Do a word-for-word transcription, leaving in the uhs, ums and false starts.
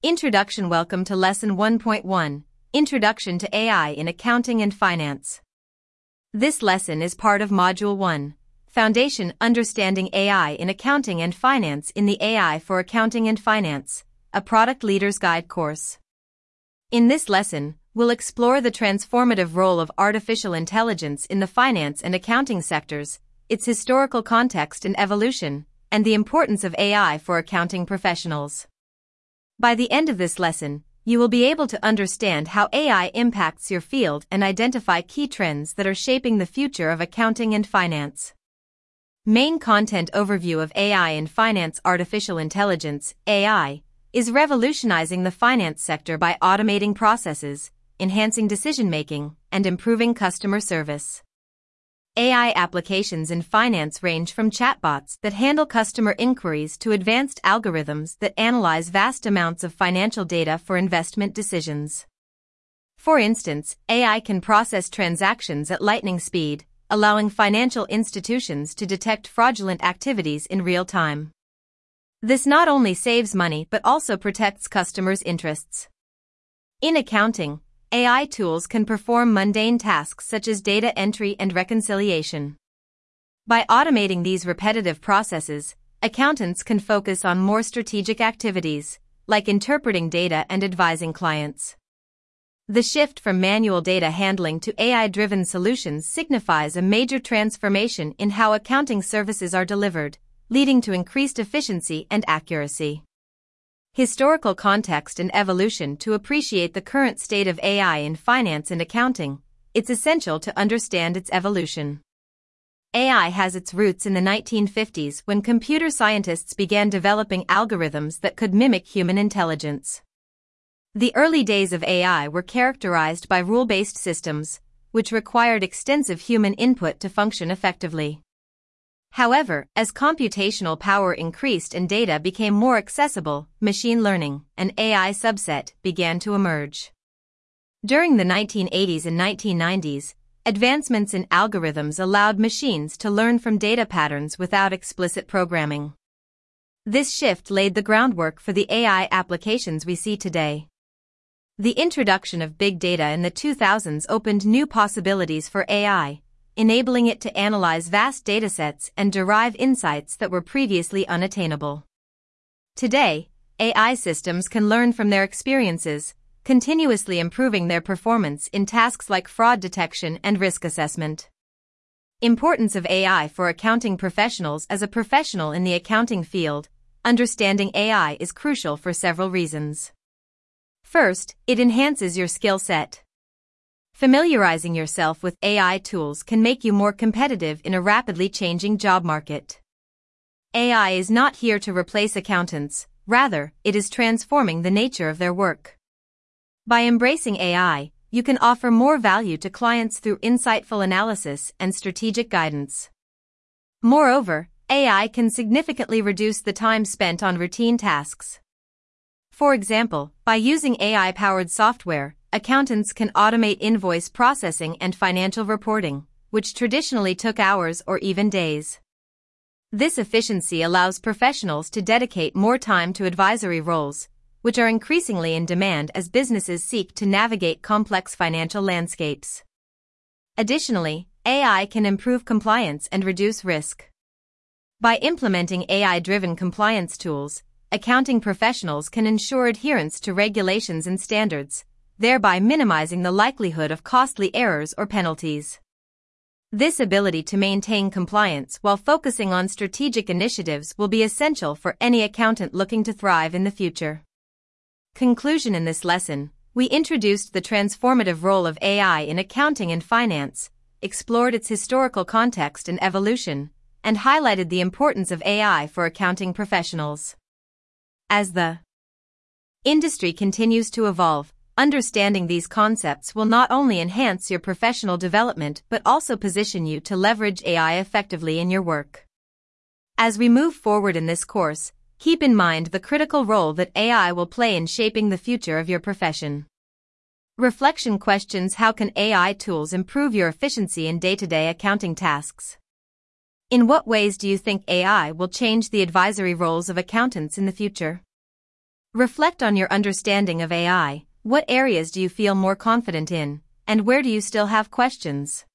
Introduction. Welcome to Lesson one point one, Introduction to A I in Accounting and Finance. This lesson is part of Module one, Foundation Understanding A I in Accounting and Finance in the A I for Accounting and Finance, a Product Leader's Guide course. In this lesson, we'll explore the transformative role of artificial intelligence in the finance and accounting sectors, its historical context and evolution, and the importance of A I for accounting professionals. By the end of this lesson, you will be able to understand how A I impacts your field and identify key trends that are shaping the future of accounting and finance. Main content overview of A I in finance. Artificial intelligence, A I, is revolutionizing the finance sector by automating processes, enhancing decision-making, and improving customer service. A I applications in finance range from chatbots that handle customer inquiries to advanced algorithms that analyze vast amounts of financial data for investment decisions. For instance, A I can process transactions at lightning speed, allowing financial institutions to detect fraudulent activities in real time. This not only saves money but also protects customers' interests. In accounting, A I tools can perform mundane tasks such as data entry and reconciliation. By automating these repetitive processes, accountants can focus on more strategic activities, like interpreting data and advising clients. The shift from manual data handling to A I-driven solutions signifies a major transformation in how accounting services are delivered, leading to increased efficiency and accuracy. Historical context and evolution. To appreciate the current state of A I in finance and accounting, it's essential to understand its evolution. A I has its roots in the nineteen fifties when computer scientists began developing algorithms that could mimic human intelligence. The early days of A I were characterized by rule-based systems, which required extensive human input to function effectively. However, as computational power increased and data became more accessible, machine learning, an A I subset, began to emerge. During the nineteen eighties and nineteen nineties, advancements in algorithms allowed machines to learn from data patterns without explicit programming. This shift laid the groundwork for the A I applications we see today. The introduction of big data in the two thousands opened new possibilities for A I, enabling it to analyze vast datasets and derive insights that were previously unattainable. Today, A I systems can learn from their experiences, continuously improving their performance in tasks like fraud detection and risk assessment. Importance of A I for accounting professionals. As a professional in the accounting field, understanding A I is crucial for several reasons. First, it enhances your skill set. Familiarizing yourself with A I tools can make you more competitive in a rapidly changing job market. A I is not here to replace accountants, rather, it is transforming the nature of their work. By embracing A I, you can offer more value to clients through insightful analysis and strategic guidance. Moreover, A I can significantly reduce the time spent on routine tasks. For example, by using A I-powered software, accountants can automate invoice processing and financial reporting, which traditionally took hours or even days. This efficiency allows professionals to dedicate more time to advisory roles, which are increasingly in demand as businesses seek to navigate complex financial landscapes. Additionally, A I can improve compliance and reduce risk. By implementing A I-driven compliance tools, accounting professionals can ensure adherence to regulations and standards, thereby minimizing the likelihood of costly errors or penalties. This ability to maintain compliance while focusing on strategic initiatives will be essential for any accountant looking to thrive in the future. Conclusion. In this lesson, we introduced the transformative role of A I in accounting and finance, explored its historical context and evolution, and highlighted the importance of A I for accounting professionals. As the industry continues to evolve, understanding these concepts will not only enhance your professional development but also position you to leverage A I effectively in your work. As we move forward in this course, keep in mind the critical role that A I will play in shaping the future of your profession. Reflection questions. How can A I tools improve your efficiency in day-to-day accounting tasks? In what ways do you think A I will change the advisory roles of accountants in the future? Reflect on your understanding of A I. What areas do you feel more confident in, and where do you still have questions?